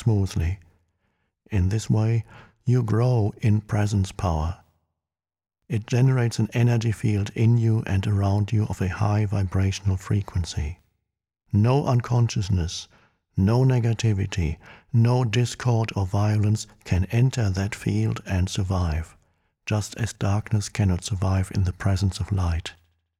smoothly. In this way, you grow in presence power. It generates an energy field in you and around you of a high vibrational frequency. No unconsciousness, no negativity, no discord or violence can enter that field and survive, just as darkness cannot survive in the presence of light.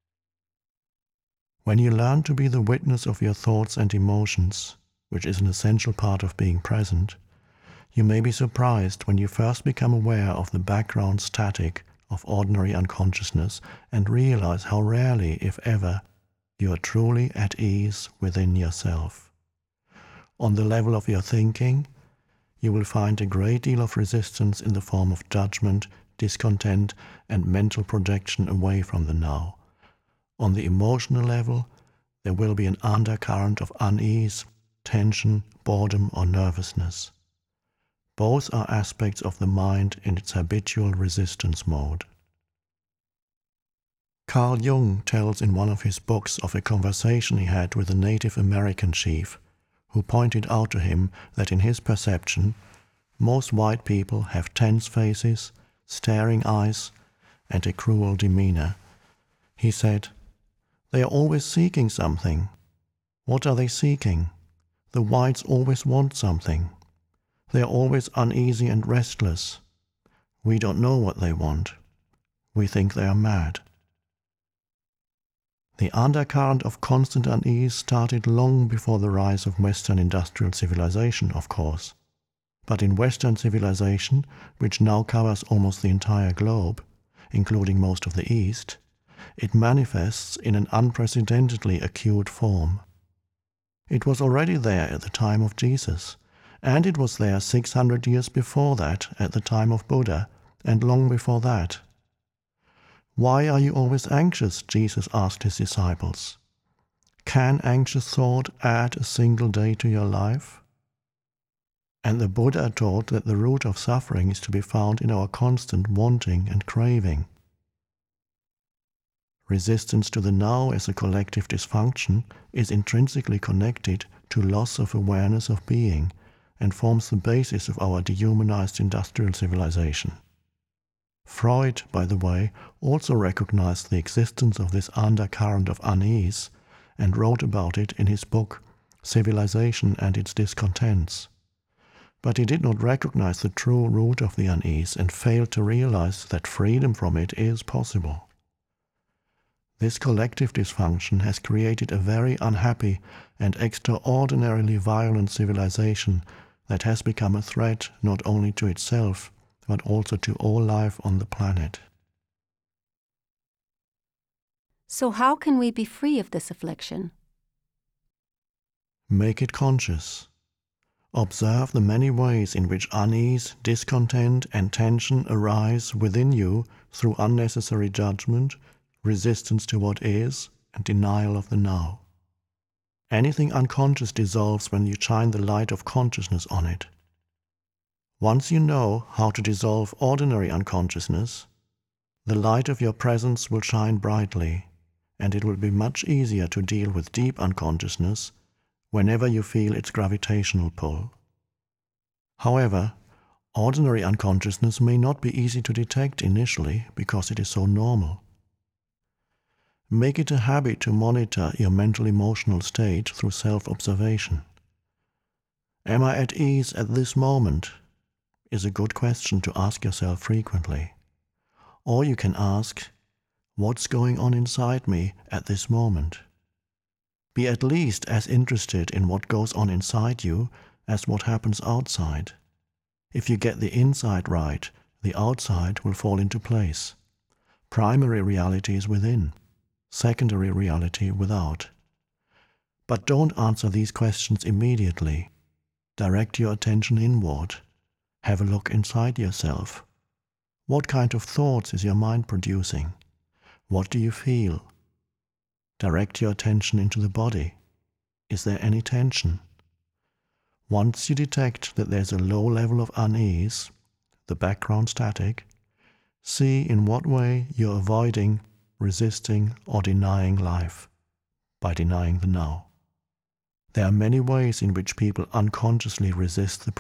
When you learn to be the witness of your thoughts and emotions, which is an essential part of being present, you may be surprised when you first become aware of the background static of ordinary unconsciousness and realize how rarely, if ever, you are truly at ease within yourself. On the level of your thinking, you will find a great deal of resistance in the form of judgment, discontent, and mental projection away from the now. On the emotional level, there will be an undercurrent of unease, tension, boredom, or nervousness. Both are aspects of the mind in its habitual resistance mode. Carl Jung tells in one of his books of a conversation he had with a Native American chief, who pointed out to him that in his perception, most white people have tense faces, staring eyes, and a cruel demeanor. He said, "They are always seeking something. What are they seeking? The whites always want something. They are always uneasy and restless. We don't know what they want. We think they are mad." The undercurrent of constant unease started long before the rise of Western industrial civilization, of course. But in Western civilization, which now covers almost the entire globe, including most of the East, it manifests in an unprecedentedly acute form. It was already there at the time of Jesus, and it was there 600 years before that at the time of Buddha, and long before that. "Why are you always anxious?" Jesus asked his disciples. "Can anxious thought add a single day to your life?" And the Buddha taught that the root of suffering is to be found in our constant wanting and craving. Resistance to the now as a collective dysfunction is intrinsically connected to loss of awareness of being and forms the basis of our dehumanized industrial civilization. Freud, by the way, also recognized the existence of this undercurrent of unease and wrote about it in his book Civilization and Its Discontents. But he did not recognize the true root of the unease and failed to realize that freedom from it is possible. This collective dysfunction has created a very unhappy and extraordinarily violent civilization that has become a threat not only to itself, but also to all life on the planet. So how can we be free of this affliction? Make it conscious. Observe the many ways in which unease, discontent, and tension arise within you through unnecessary judgment, resistance to what is, and denial of the now. Anything unconscious dissolves when you shine the light of consciousness on it. Once you know how to dissolve ordinary unconsciousness, the light of your presence will shine brightly, and it will be much easier to deal with deep unconsciousness whenever you feel its gravitational pull. However, ordinary unconsciousness may not be easy to detect initially because it is so normal. Make it a habit to monitor your mental-emotional state through self-observation. Am I at ease at this moment? Is a good question to ask yourself frequently. Or you can ask, what's going on inside me at this moment? Be at least as interested in what goes on inside you as what happens outside. If you get the inside right, the outside will fall into place. Primary reality is within, secondary reality without. But don't answer these questions immediately. Direct your attention inward. Have a look inside yourself. What kind of thoughts is your mind producing? What do you feel? Direct your attention into the body. Is there any tension? Once you detect that there's a low level of unease, the background static, see in what way you're avoiding, resisting, or denying life by denying the now. There are many ways in which people unconsciously resist the